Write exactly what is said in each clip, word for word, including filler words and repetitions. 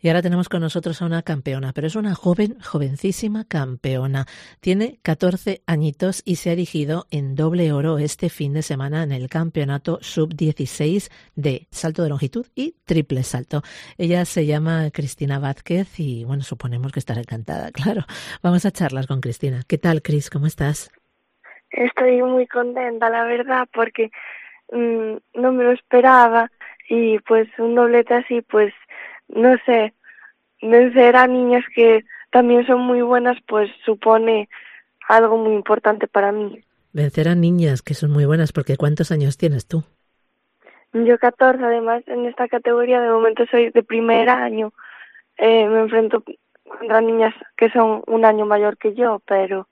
Y ahora tenemos con nosotros a una campeona, pero es una joven, jovencísima campeona. Tiene catorce añitos y se ha erigido en doble oro este fin de semana en el campeonato sub dieciséis de salto de longitud y triple salto. Ella se llama Cristina Vázquez y, bueno, suponemos que estará encantada, claro. Vamos a charlar con Cristina. ¿Qué tal, Cris? ¿Cómo estás? Estoy muy contenta, la verdad, porque mmm, no me lo esperaba y pues un doblete así, pues no sé, vencer a niñas que también son muy buenas, pues supone algo muy importante para mí. Vencer a niñas que son muy buenas, porque ¿cuántos años tienes tú? Yo catorce, además en esta categoría de momento soy de primer año, eh, me enfrento contra niñas que son un año mayor que yo, pero...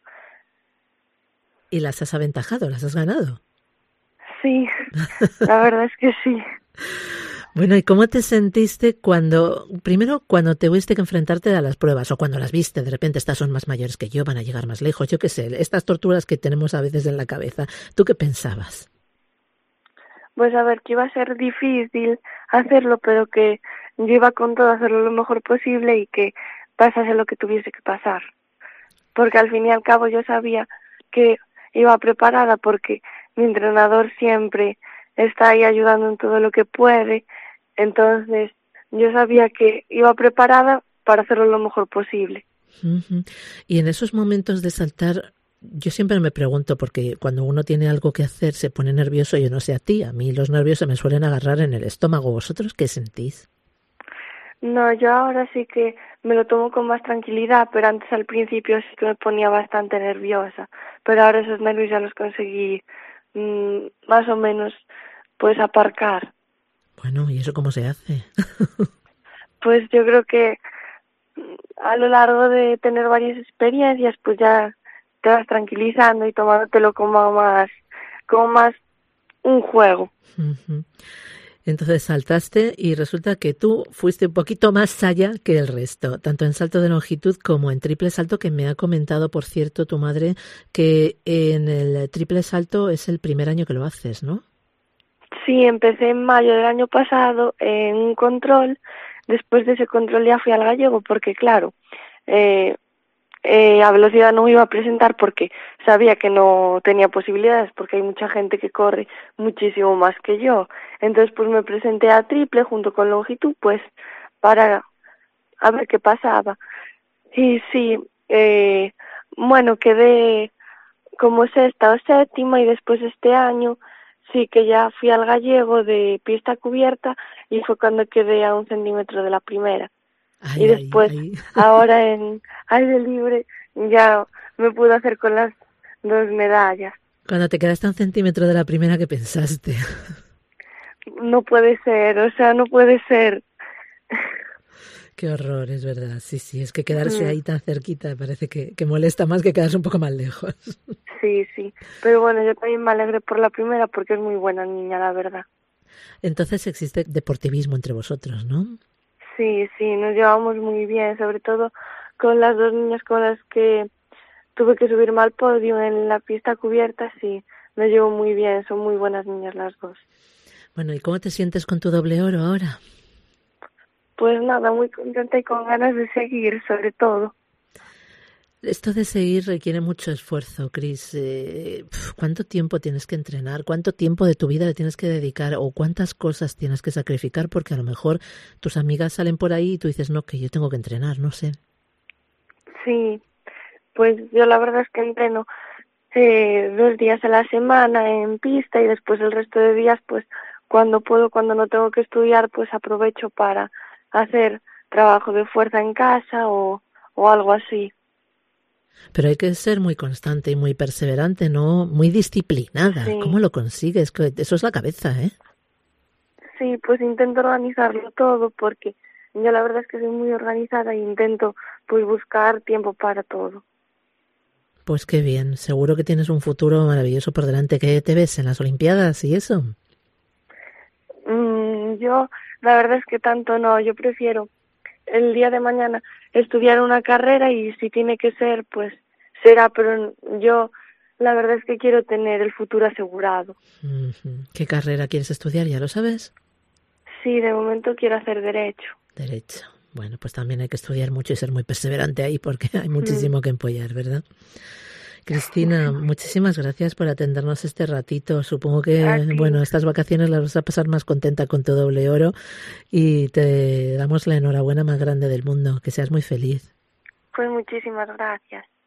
¿Y las has aventajado? ¿Las has ganado? Sí, la verdad es que sí. Bueno, ¿y cómo te sentiste cuando, primero, cuando te tuviste que enfrentarte a las pruebas o cuando las viste? De repente, estas son más mayores que yo, van a llegar más lejos, yo qué sé, estas torturas que tenemos a veces en la cabeza. ¿Tú qué pensabas? Pues a ver, que iba a ser difícil hacerlo, pero que yo iba con todo a hacerlo lo mejor posible y que pasase lo que tuviese que pasar. Porque al fin y al cabo yo sabía que iba preparada porque mi entrenador siempre está ahí ayudando en todo lo que puede. Entonces yo sabía que iba preparada para hacerlo lo mejor posible. Uh-huh. Y en esos momentos de saltar, yo siempre me pregunto, porque cuando uno tiene algo que hacer se pone nervioso, yo no sé a ti, a mí los nervios se me suelen agarrar en el estómago. ¿Vosotros qué sentís? No, yo ahora sí que me lo tomo con más tranquilidad, pero antes al principio sí que me ponía bastante nerviosa. Pero ahora esos nervios ya los conseguí mmm, más o menos pues aparcar. Bueno, ¿y eso cómo se hace? Pues yo creo que a lo largo de tener varias experiencias, pues ya te vas tranquilizando y tomándotelo como más, como más un juego. Uh-huh. Entonces saltaste y resulta que tú fuiste un poquito más allá que el resto, tanto en salto de longitud como en triple salto, que me ha comentado, por cierto, tu madre, que en el triple salto es el primer año que lo haces, ¿no? Sí, empecé en mayo del año pasado en un control. Después de ese control ya fui al gallego porque, claro, eh, eh, a velocidad no me iba a presentar porque sabía que no tenía posibilidades porque hay mucha gente que corre muchísimo más que yo. Entonces, pues me presenté a triple junto con longitud, pues para a ver qué pasaba. Y sí, eh, bueno, quedé como sexta o séptima y después este año sí que ya fui al gallego de pista cubierta y fue cuando quedé a un centímetro de la primera. Ay, Y ay, después, ay. ahora en aire libre, ya me pude hacer con las dos medallas. Cuando te quedaste a un centímetro de la primera, ¿qué pensaste? No puede ser, o sea, no puede ser. Qué horror, es verdad. Sí, sí, es que quedarse ahí tan cerquita parece que, que molesta más que quedarse un poco más lejos. Sí, sí. Pero bueno, yo también me alegré por la primera porque es muy buena niña, la verdad. Entonces existe deportivismo entre vosotros, ¿no? Sí, sí, nos llevamos muy bien, sobre todo con las dos niñas con las que tuve que subirme al podio en la pista cubierta, sí, me llevo muy bien, son muy buenas niñas las dos. Bueno, ¿y cómo te sientes con tu doble oro ahora? Pues nada, muy contenta y con ganas de seguir, sobre todo. Esto de seguir requiere mucho esfuerzo, Cris. Eh, ¿Cuánto tiempo tienes que entrenar? ¿Cuánto tiempo de tu vida le tienes que dedicar? ¿O cuántas cosas tienes que sacrificar? Porque a lo mejor tus amigas salen por ahí y tú dices, no, que yo tengo que entrenar, no sé. Sí, pues yo la verdad es que entreno eh, dos días a la semana en pista y después el resto de días, pues cuando puedo, cuando no tengo que estudiar, pues aprovecho para hacer trabajo de fuerza en casa o, o algo así. Pero hay que ser muy constante y muy perseverante, ¿no? Muy disciplinada. ¿Cómo Sí, lo consigues? Que eso es la cabeza, ¿eh? sí, pues intento organizarlo todo porque yo la verdad es que soy muy organizada e intento pues buscar tiempo para todo. Pues qué bien. Seguro que tienes un futuro maravilloso por delante. ¿Qué te ves en las Olimpiadas y eso? Mm, yo la verdad es que tanto no, yo prefiero el día de mañana estudiar una carrera y si tiene que ser, pues será, pero yo la verdad es que quiero tener el futuro asegurado. Uh-huh. ¿Qué carrera quieres estudiar? ¿Ya lo sabes? Sí, de momento quiero hacer derecho. Derecho. Bueno, pues también hay que estudiar mucho y ser muy perseverante ahí porque hay muchísimo mm. que empollar, ¿verdad? Cristina, muchísimas gracias por atendernos este ratito. Supongo que, bueno, estas vacaciones las vas a pasar más contenta con tu doble oro y te damos la enhorabuena más grande del mundo. Que seas muy feliz. Pues muchísimas gracias.